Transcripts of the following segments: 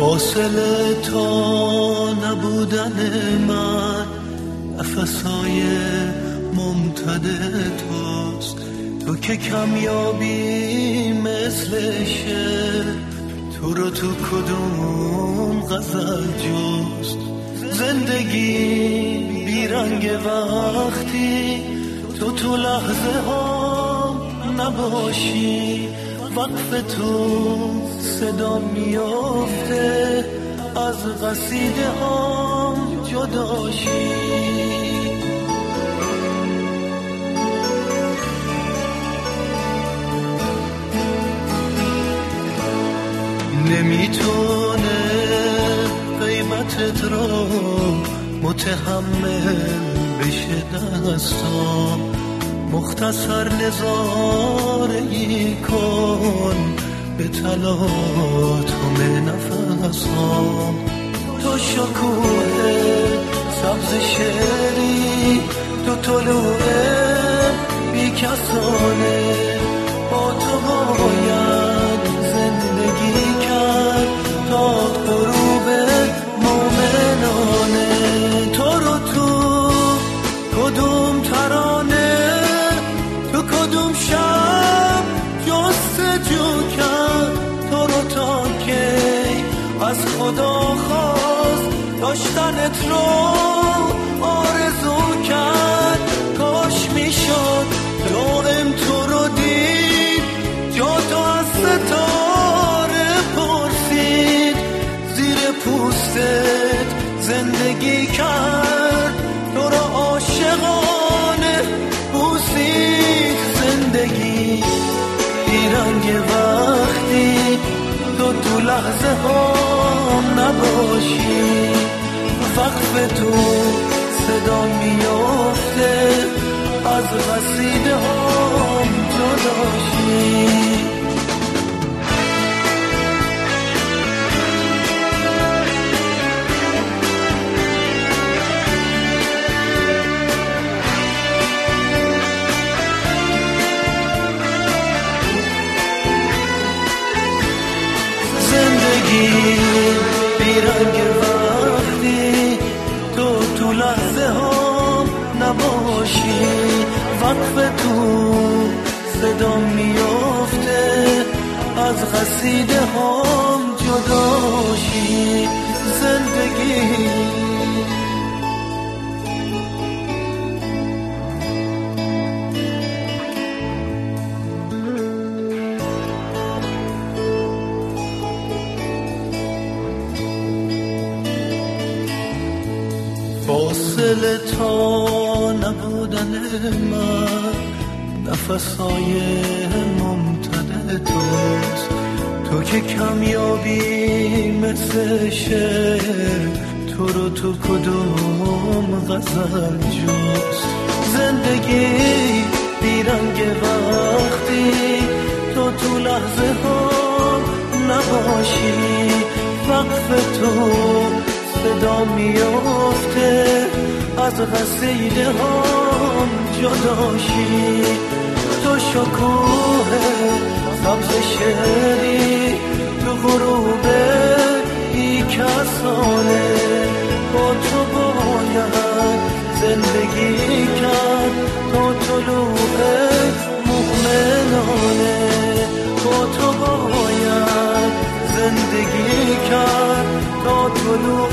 فاصله تا نبودن من نفسهای ممتد توست. تو که کمیابی مثل شعر، تو رو تو کدوم غزل جست. زندگی بیرنگ وقتی تو لحظه ها نباشی. وقف تو صدا میافته از قصیده ها جداشی. نمیتونه قیمتت را متحمل بشه دستام. مختصر نظاره‌ای کن به تلاطم نفسام. تو شکوه سبز شعری، تو طلوع بیکسانه. با تو باید زندگی کرد تا غروب مومنانه. تو رو تو کدوم ترانه، تو کدوم شب جستجو کرد. تو رو تا کی از خدا خواست داشتنت رو آرزو کرد. کاش میشد دائم تو رو دید، جا تو از ستاره پرسید. زیر پوستت زندگی کرد، تو رو عاشقانه بوسید. زندگی بیرنگ وقتی تو لحظه ها نباشی. وقف تو صدا میافته از قصیده ها جداشی. بیرنگ وقتی تو لحظه ها نباشی. وقف تو صدا میافته از قصیده ها جداشی. زندگی فاصله تا نبودن من نفسهای ممتد توست. تو که کمیابی مثل شعر، تو رو تو کدوم غزل جست. زندگی بیرنگ وقتی تو لحظه ها نباشی. وقف تو صدا میافته از قصیده هم جداشی. تو شکوه سبز شعری، تو غروب بیکسانه. با تو باید زندگی کرد تا طلوع مومنانه. با تو باید زندگی کرد تا طلوع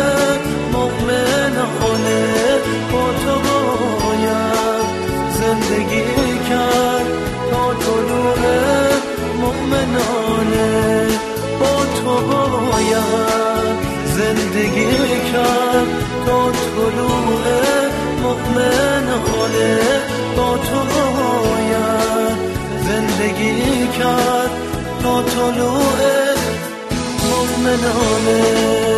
مومنانه. با تو باید زندگی کرد تا طلوع مومنانه. با تو باید زندگی کرد تا طلوع مومنانه. با تو باید زندگی کرد تا طلوع مومنانه.